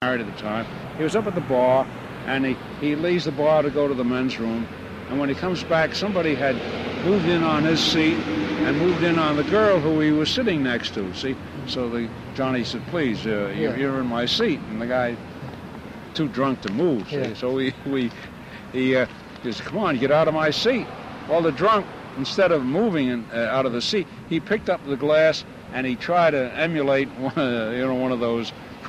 married at the time. He was up at the bar, and he leaves the bar to go to the men's room. And when he comes back, somebody had moved in on his seat and moved in on the girl who he was sitting next to, see? So Johnny said, please, you're in my seat. And the guy, too drunk to move, see? Yeah. So he said, come on, get out of my seat. Well, the drunk, instead of moving out of the seat, he picked up the glass and he tried to emulate one of those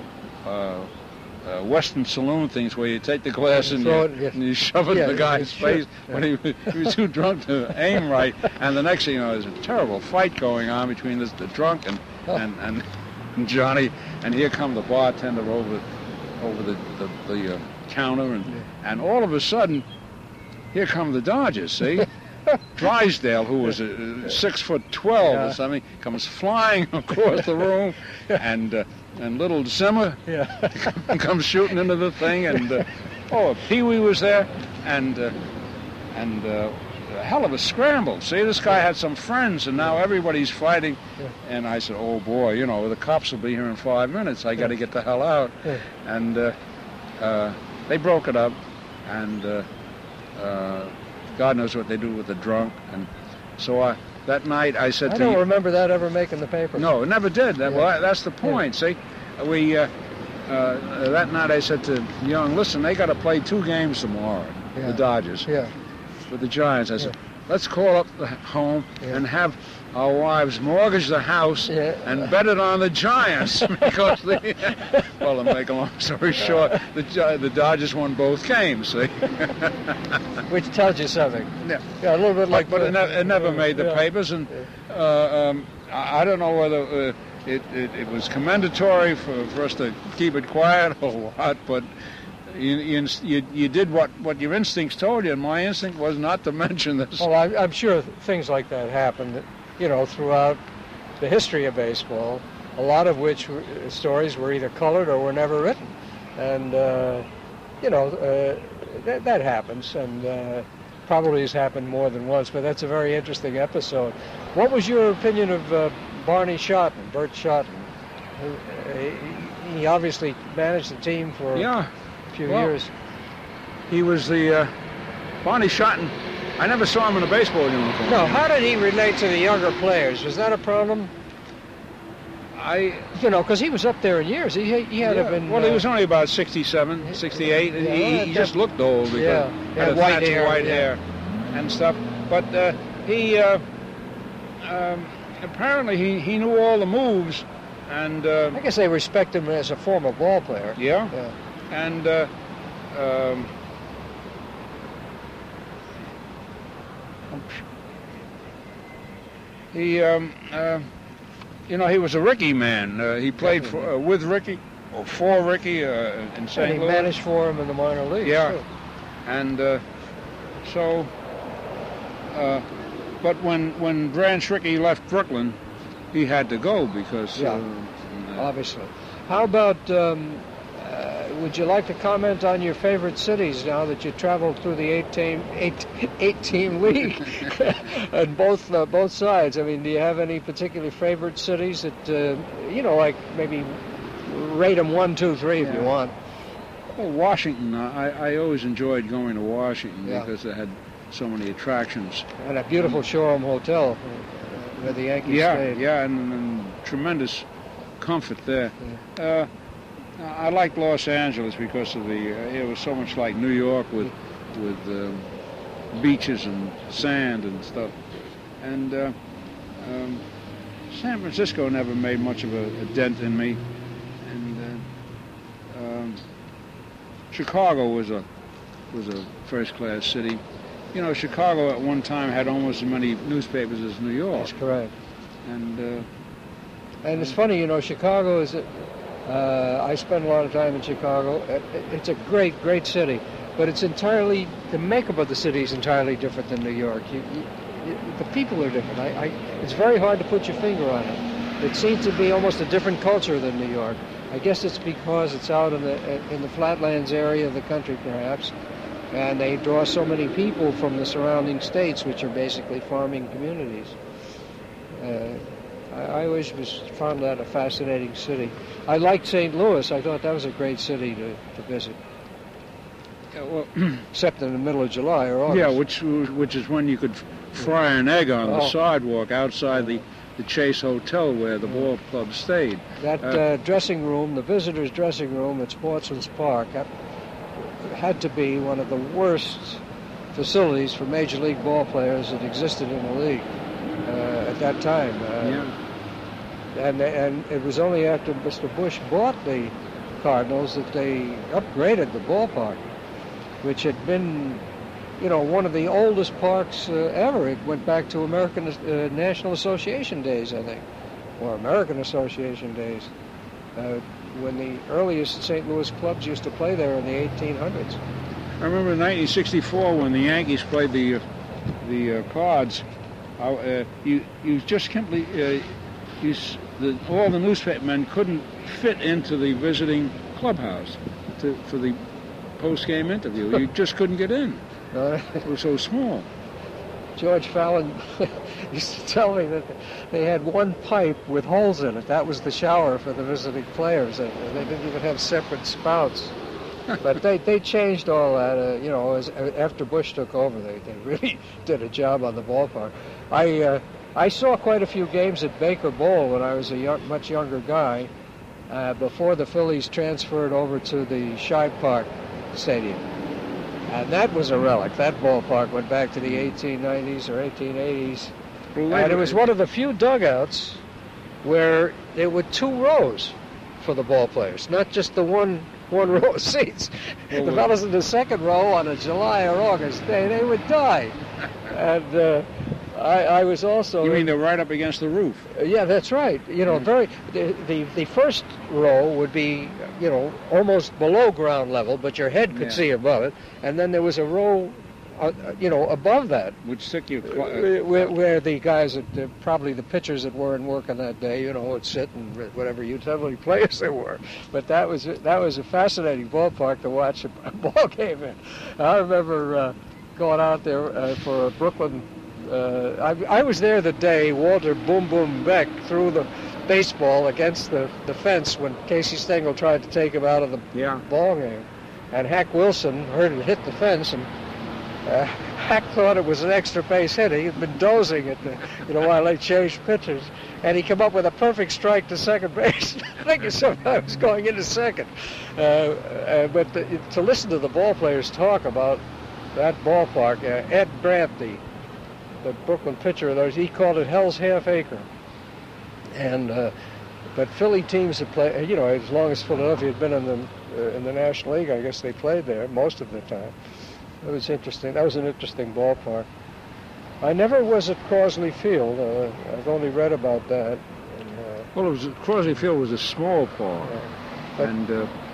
Western saloon things where you take the glass and you shove it in the guy's face when he was too drunk to aim right. And the next thing you know, there's a terrible fight going on between the drunk and Johnny. And here come the bartender over the counter, and all of a sudden, here come the Dodgers. See, Drysdale, who was 6'12" or something, comes flying across the room, and little Zimmer comes shooting into the thing, and Pee Wee was there, and a hell of a scramble. See, this guy had some friends, and now everybody's fighting. And I said, oh boy, the cops will be here in 5 minutes. I got to get the hell out. And they broke it up, and God knows what they do with the drunk. And so that night I said I don't remember that ever making the paper. No, it never did. Well, that's the point. See, we that night I said to Young, listen, they got to play 2 games tomorrow, the Dodgers, with the Giants. I said, let's call up the home and have our wives mortgage the house and bet it on the Giants because well, to make a long story short, the Dodgers won both games. See, which tells you something. Yeah, a little bit like, but it never made the papers, and I don't know whether it was commendatory for us to keep it quiet or what, but. You did what your instincts told you, and my instinct was not to mention this. Well, I'm sure things like that happened, throughout the history of baseball, a lot of which stories were either colored or were never written. And, that happens, and probably has happened more than once, but that's a very interesting episode. What was your opinion of Barney Schotten, Bert Schotten? He obviously managed the team for... few years. He was the Barney Schotten. I never saw him in a baseball uniform. No, how did he relate to the younger players? Was that a problem? Because he was up there in years. He had to have been... Well, he was only about 67, 68. He just looked old because he had white hair and stuff. But he apparently he knew all the moves, and I guess they respect him as a former ball player. Yeah. And he was a Rickey man. He played with Rickey, or for Rickey in St. Louis. He managed for him in the minor leagues. Yeah, too. And but when Branch Rickey left Brooklyn, he had to go because obviously. How about? Would you like to comment on your favorite cities now that you traveled through the eight-team league on both sides? I mean, do you have any particular favorite cities that like maybe rate them 1, 2, 3 if you want? Well, Washington. I always enjoyed going to Washington because it had so many attractions and a beautiful Shoreham Hotel where the Yankees stayed. And tremendous comfort there. I like Los Angeles because of it was so much like New York with beaches and sand and stuff. And San Francisco never made much of a dent in me. And Chicago was a first-class city. Chicago at one time had almost as many newspapers as New York. That's correct. And it's funny, Chicago is. I spent a lot of time in Chicago. It's a great, great city, but it's entirely, the makeup of the city is entirely different than New York. The people are different. It's very hard to put your finger on it. It seems to be almost a different culture than New York. I guess it's because it's out in the flatlands area of the country, perhaps, and they draw so many people from the surrounding states, which are basically farming communities. I always found that a fascinating city. I liked St. Louis. I thought that was a great city to visit. Yeah, well, except in the middle of July or August. Yeah, which is when you could fry an egg on the sidewalk outside the Chase Hotel where the ball club stayed. That dressing room, the visitors' dressing room at Sportsman's Park, had to be one of the worst facilities for Major League ball players that existed in the league at that time. And it was only after Mr. Bush bought the Cardinals that they upgraded the ballpark, which had been, one of the oldest parks ever. It went back to American National Association days, I think, or American Association days, when the earliest St. Louis clubs used to play there in the 1800s. I remember in 1964 when the Yankees played the Cards. You just simply all the newspapermen couldn't fit into the visiting clubhouse for the post-game interview. You just couldn't get in. It was so small. George Fallon used to tell me that they had one pipe with holes in it. That was the shower for the visiting players. And they didn't even have separate spouts. But they changed all that, after Bush took over. They really did a job on the ballpark. I saw quite a few games at Baker Bowl when I was a much younger guy, before the Phillies transferred over to the Shibe Park Stadium. And that was a relic. That ballpark went back to the 1890s or 1880s. And it was one of the few dugouts where there were two rows for the ball players, not just the one row of seats. The fellas in the second row on a July or August day, they would die. And I was also... You mean they're right up against the roof? Yeah, that's right. The first row would be, almost below ground level, but your head could see above it. And then there was a row, above that. Which took you... where the guys, probably the pitchers that weren't working that day, would sit and whatever utility players there were. But that was a fascinating ballpark to watch a ball game in. I remember going out there for a Brooklyn... I was there the day Walter Boom Boom Beck threw the baseball against the fence when Casey Stengel tried to take him out of the ball game. And Hack Wilson heard it hit the fence, and Hack thought it was an extra base hit. He had been dozing at while they changed pitchers, and he came up with a perfect strike to second base. I think he somehow was going into second. But to listen to the ball players talk about that ballpark, Ed Brandt, the Brooklyn pitcher of those, he called it Hell's Half Acre. And but Philly teams that play, as long as Philadelphia had been in the National League, I guess they played there most of the time. It was interesting. That was an interesting ballpark. I never was at Crosley Field. I've only read about that. And, Crosley Field was a small park, and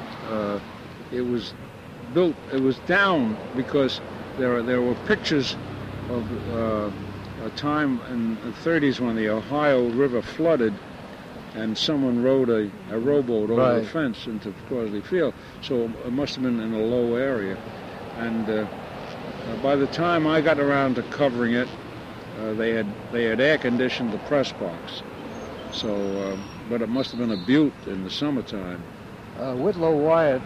it was built. It was down because there were pictures of a time in the 30s when the Ohio River flooded, and someone rowed a rowboat over the fence into Crosley Field. So it must have been in a low area. And by the time I got around to covering it, they had air conditioned the press box. So, but it must have been a beaut in the summertime. Whitlow Wyatt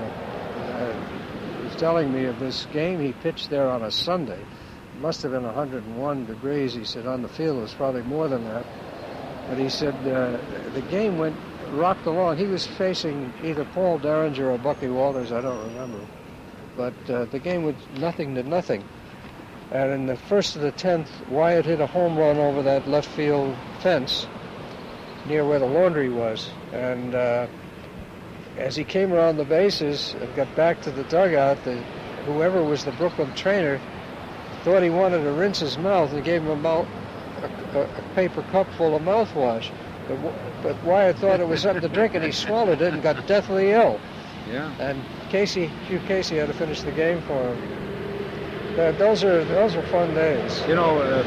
was telling me of this game he pitched there on a Sunday. It must have been 101 degrees. He said on the field it was probably more than that. But he said the game rocked along. He was facing either Paul Derringer or Bucky Walters, I don't remember. But the game was 0-0. And in the first of the 10th, Wyatt hit a home run over that left field fence near where the laundry was. And as he came around the bases and got back to the dugout, whoever was the Brooklyn trainer thought he wanted to rinse his mouth and gave him a paper cup full of mouthwash. But Wyatt thought it was something to drink, and he swallowed it and got deathly ill. Yeah. And Hugh Casey had to finish the game for him. Those are fun days. The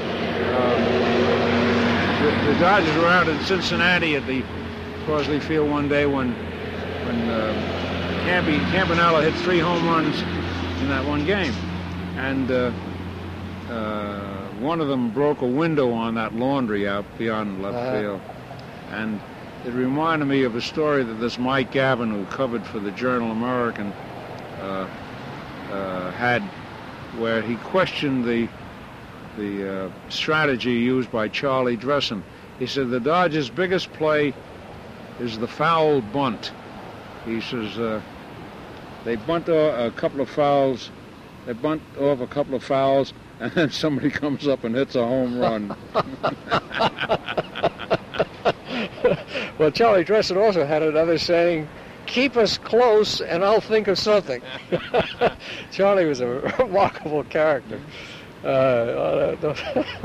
Dodgers were out in Cincinnati at the Crosley Field one day when Campanella hit 3 home runs in that one game, and one of them broke a window on that laundry out beyond left field. And it reminded me of a story that this Mike Gavin, who covered for the Journal American, had, where he questioned the strategy used by Charlie Dressen. He said the Dodgers' biggest play is the foul bunt. He says they bunt off a couple of fouls, and then somebody comes up and hits a home run. Well, Charlie Dressen also had another saying, "Keep us close and I'll think of something." Charlie was a remarkable character. Those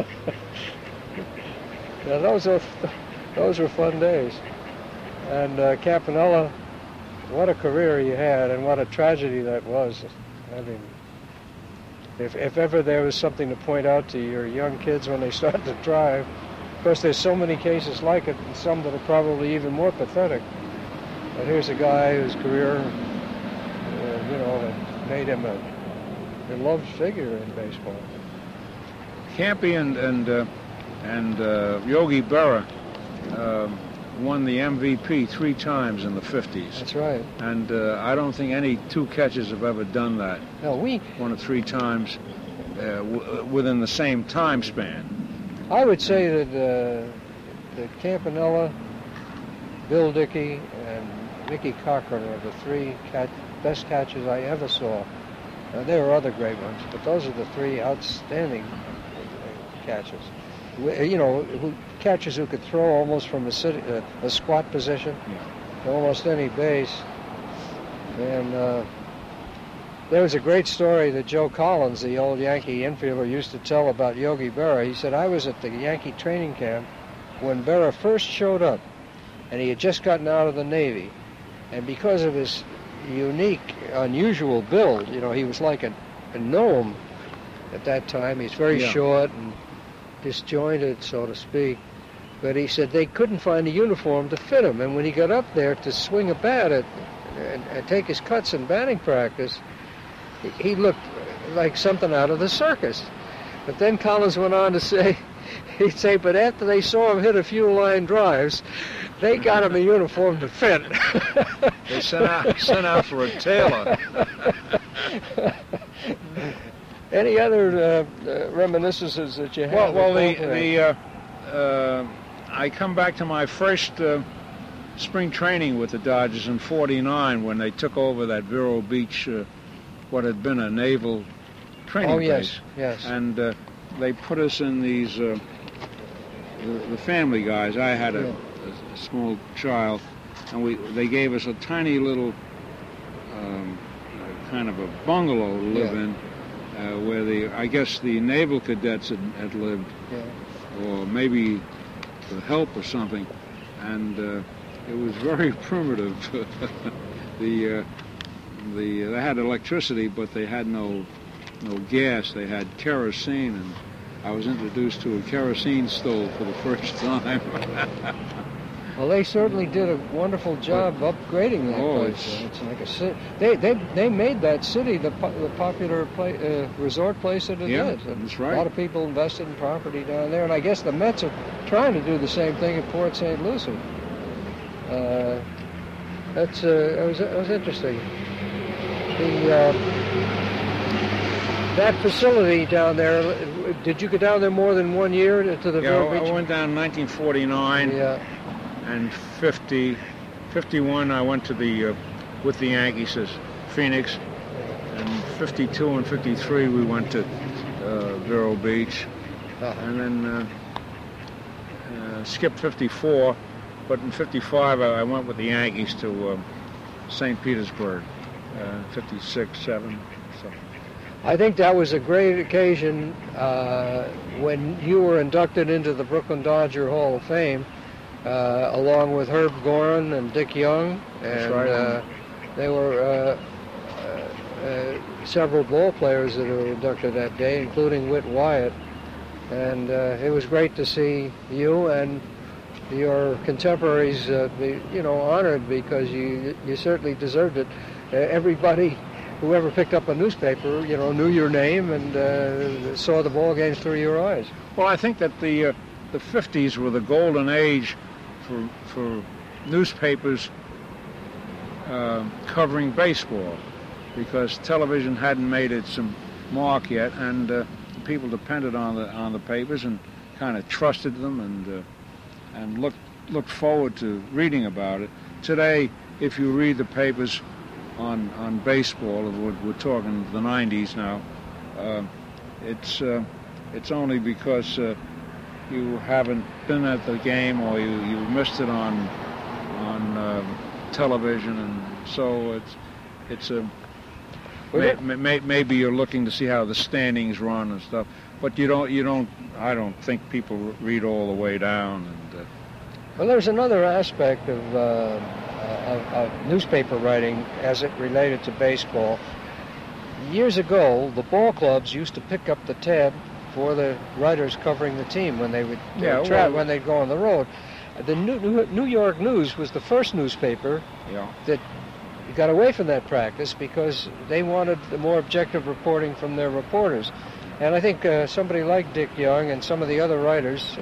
were fun days. And Campanella, what a career he had, and what a tragedy that was. I mean, if ever there was something to point out to your young kids when they start to drive, of course there's so many cases like it, and some that are probably even more pathetic. But here's a guy whose career, made him a beloved figure in baseball. Campy and Yogi Berra won the MVP 3 times in the 50s. That's right. And I don't think any 2 catchers have ever done that. No, we won it 3 times within the same time span. I would say that Campanella, Bill Dickey, and Mickey Cochran are the 3 best catchers I ever saw. There are other great ones, but those are the 3 outstanding catchers. Catchers who could throw almost from a squat position to almost any base. And there was a great story that Joe Collins, the old Yankee infielder, used to tell about Yogi Berra. He said, I was at the Yankee training camp when Berra first showed up, and he had just gotten out of the Navy. And because of his unique, unusual build, he was like a gnome at that time. He's very short and disjointed, so to speak. But he said they couldn't find a uniform to fit him. And when he got up there to swing a bat and take his cuts in batting practice, he looked like something out of the circus. But then Collins went on to say, but after they saw him hit a few line drives, they got him a uniform to fit. They sent out for a tailor. Any other reminiscences that you have? Well, I come back to my first spring training with the Dodgers in '49 when they took over that Vero Beach, what had been a naval training base. Yes. And they put us in these, the family guys. I had a small child, and they gave us a tiny little kind of a bungalow to live in, where I guess the naval cadets had lived, or maybe the help or something, and it was very primitive. They had electricity, but they had no gas. They had kerosene, and I was introduced to a kerosene stove for the first time. Well, they certainly did a wonderful job upgrading that place. It's like a city. They made that city the popular resort place that it is. That's right. A lot of people invested in property down there, and I guess the Mets are trying to do the same thing at Port St. Lucie. It was interesting. That facility down there. Did you go down there more than 1 year to the Vero Beach? I went down in 1949. Yeah. And 51, I went to with the Yankees as Phoenix. And 52 and 53, we went to Vero Beach. And then skipped 54. But in 55, I went with the Yankees to St. Petersburg, 56, 7. So. I think that was a great occasion when you were inducted into the Brooklyn Dodger Hall of Fame. Along with Herb Gorin and Dick Young, and there were several ball players that were inducted that day, including Whit Wyatt, and it was great to see you and your contemporaries be honored, because you certainly deserved it. Everybody who ever picked up a newspaper knew your name and saw the ball games through your eyes. Well, I think that the 50s were the golden age for newspapers covering baseball, because television hadn't made its mark yet, and people depended on the papers and kind of trusted them and looked forward to reading about it. Today, if you read the papers on baseball, we're talking the 90s now, it's only because you haven't been at the game, or you missed it on television, and so it's maybe you're looking to see how the standings run and stuff, but you don't. I don't think people read all the way down. And well, there's another aspect of newspaper writing as it related to baseball. Years ago, the ball clubs used to pick up the tab for the writers covering the team when they would when they'd go on the road. The New York News was the first newspaper that got away from that practice because they wanted the more objective reporting from their reporters. And I think somebody like Dick Young and some of the other writers,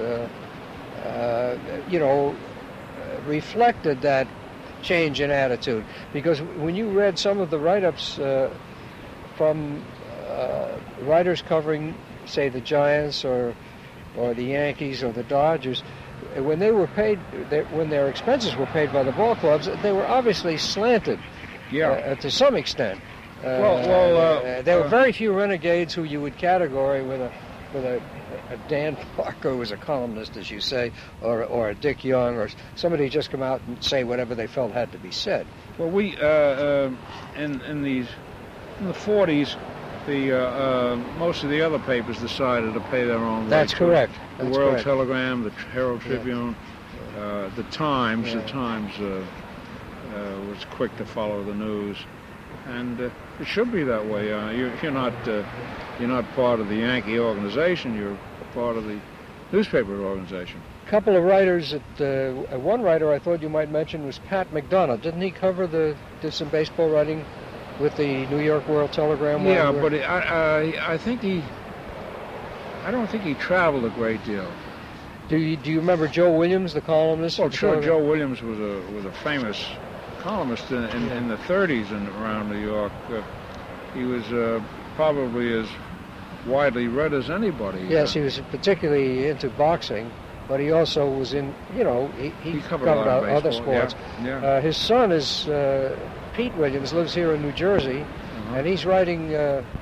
reflected that change in attitude. Because when you read some of the write-ups from writers covering, say, the Giants or the Yankees or the Dodgers, when they were paid, when their expenses were paid by the ball clubs, they were obviously slanted to some extent. There were very few renegades who you would categorize with a Dan Parker, who was a columnist, as you say, or a Dick Young, or somebody who just come out and say whatever they felt had to be said. Well, we in the 40s, most of the other papers decided to pay their own. That's correct. The World Telegram, the Herald Tribune, the Times. Yeah. The Times was quick to follow the news, and it should be that way. You're not part of the Yankee organization. You're part of the newspaper organization. A couple of writers. One writer I thought you might mention was Pat McDonough. Didn't he did some baseball writing with the New York World Telegram? Yeah, but I think I don't think he traveled a great deal. Do you remember Joe Williams, the columnist? Well, sure. Joe Williams was a famous columnist in the 30s and around New York. He was probably as widely read as anybody. Yes, he was particularly into boxing, but he also was in, he covered other sports. Yeah. His son is Pete Williams, lives here in New Jersey, and he's writing